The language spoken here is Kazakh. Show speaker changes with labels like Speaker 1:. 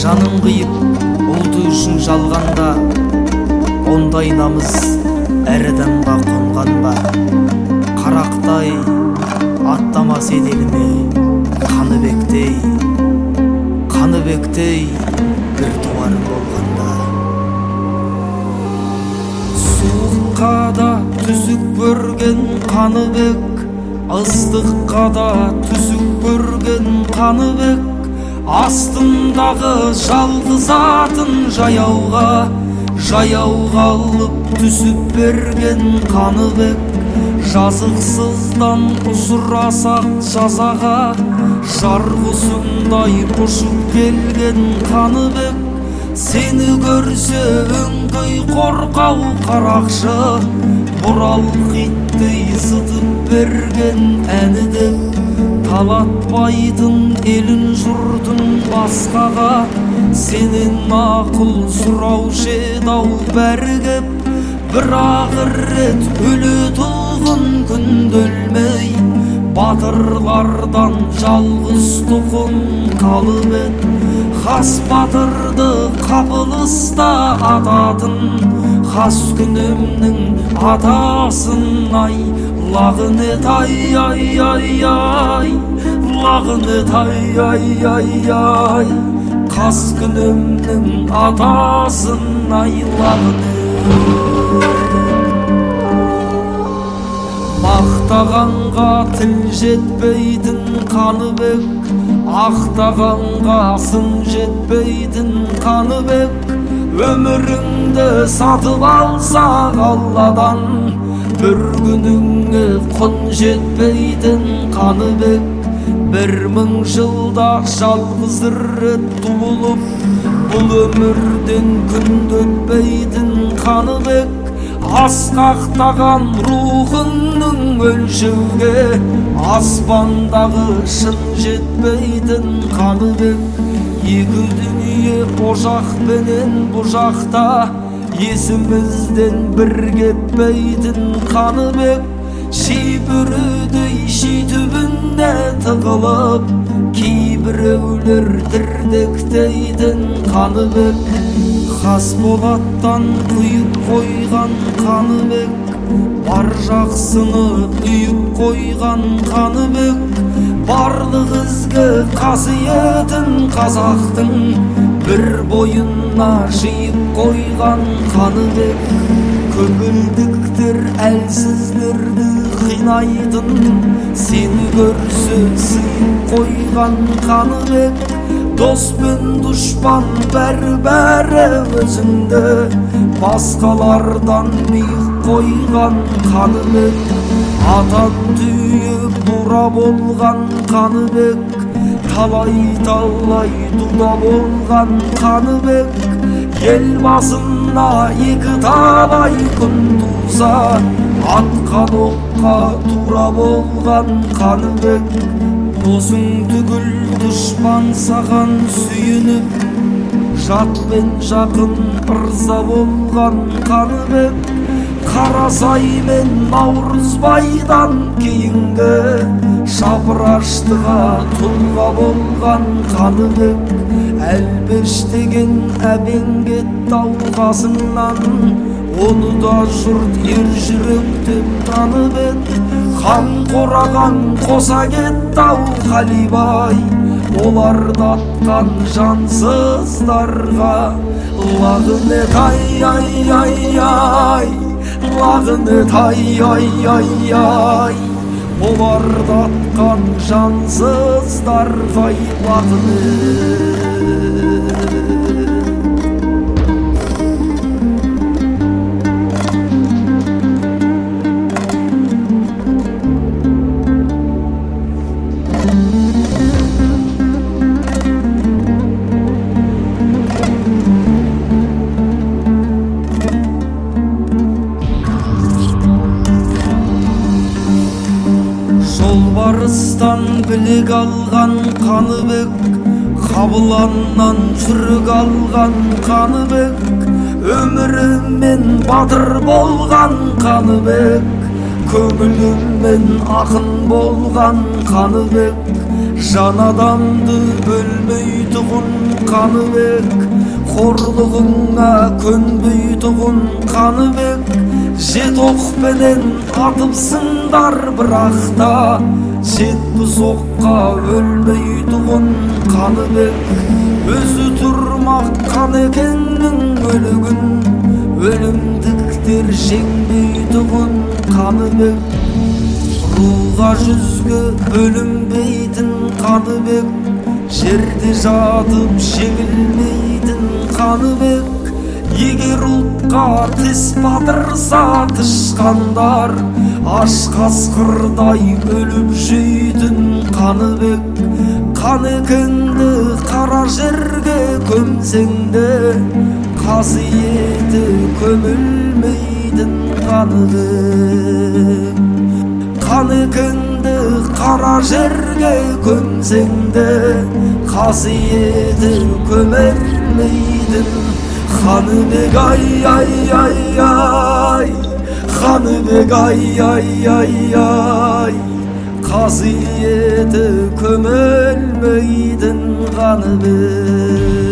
Speaker 1: жанын қиып ұлты үшін жалғанда, ондай намыс әр адамға қонған ба? Қарақтай аттамас еделіме, Қаныбектей бір туарым болғанда. Суыққа да түзік көрген Қаныбек, ыстыққа да түзік көрген Қаныбек, астындағы жалғыз атын жаяуға алып түсіп берген Қаныбек. Жазықсыздан ұшырасақ жазаға, жар құсындай ұшып келген Қаныбек. Сені көрсе өңкей қорқау қарақшы, бұрал қиттей зытып берген әні деп. Талатпайтын елін жұртын басқаға, сенен мақұл сұраушы еді-ау бәрі кеп. Бірақ рет өлетұғын күнде өлмей, батырлардан жалғыз тұқым қалып ед. Хас батырды қапылыста ататын, хас күнімнің атасын ай. Лағынет ай, лағынет ай, қас күнімнің атасын ай, лағынет. Мақтағанға тіл жетпейтін Қаныбек, ақтағанға сын жетпейтін Қаныбек. Өміріңді сатып алсақ Алладан, бір күніңе құн жетпейтін Қаныбек. 1000 жылда жалғыз рет туылып, бұл өмірден күнде өтпейтін Қаныбек. Асқақтаған рухыңның өлшеуге, аспандағы шын жетпейтін Қаныбек. Екі дүние ожақ пенен бұжақта, есімізден бір кетпейтін Қаныбек. Шибірідей ши түбіне тығылып, кейбіреулер дірдектейтін Қаныбек. Хас болаттан құйып қойған Қаныбек, бар жақсыны үйіп қойған Қаныбек. Барлық ізгі қасиетін қазақтың бір бойына жиып қойған Қаныбек. Көңілдіктер әлсіздерді қинайтын, сені көрсе сыйып қойған Қаныбек. Дос пен дұшпан бәрі өзіңді, басқалардан биік қойған Қаныбек. Атан түйе бұра болған Қаныбек, талай дұда болған Қаныбек. Ел басына екі талай күн туса, атқан оққа тура болған Қаныбек. Досың түгіл дұшпан саған сүйініп, жат пен жақын ырза болған Қаныбек. Қарасай мен Наурызбайдан кейінгі шапыраштыға тұлға болған Қаныбек. Әлбеш деген әбен кетті-ау қасыңнан, оны да жұрт ер жүрек деп танып ед. Хан қораған қоса кетті-ау Қалибай, оларды атқан жансыздарға. Лағынет ай, лағынет ай, оларды атқан жансыздарға лағынет. Жолбарыстан білік алған Қаныбек, Қабыланнан жүрек алған Қаныбек. Өмірімен батыр болған Қаныбек, көңілімен ақын болған Қаныбек. жан адамды бөлмейтұғын Қаныбек, қорлығыңа көнбейтұғын Қаныбек, жет оқпенен атыпсыңдар бірақта, жетпіс оққа өлмейтұғын Қаныбек, өзі тұрмақ Қанекеңнің өлігін, өлімдіктер жеңбейтұғын Қаныбек, руға жүзге бөлінбейтін Қаныбек, жерде жатып жеңілмейтін Қаныбек, егер ұлтқа тіс батырса тышқандар, аш қасқырдай өліп жейтін Қаныбек, Қанекеңді қара жерге көмсеңде, қасиеті көмілмейтін Қаныбек. Қанекеңді қара жерге көмсеңде, қасиеті көмілмейтін Қаныбек, ай, Қаныбек, ай, қасиеті көмілмейтін Қаныбек.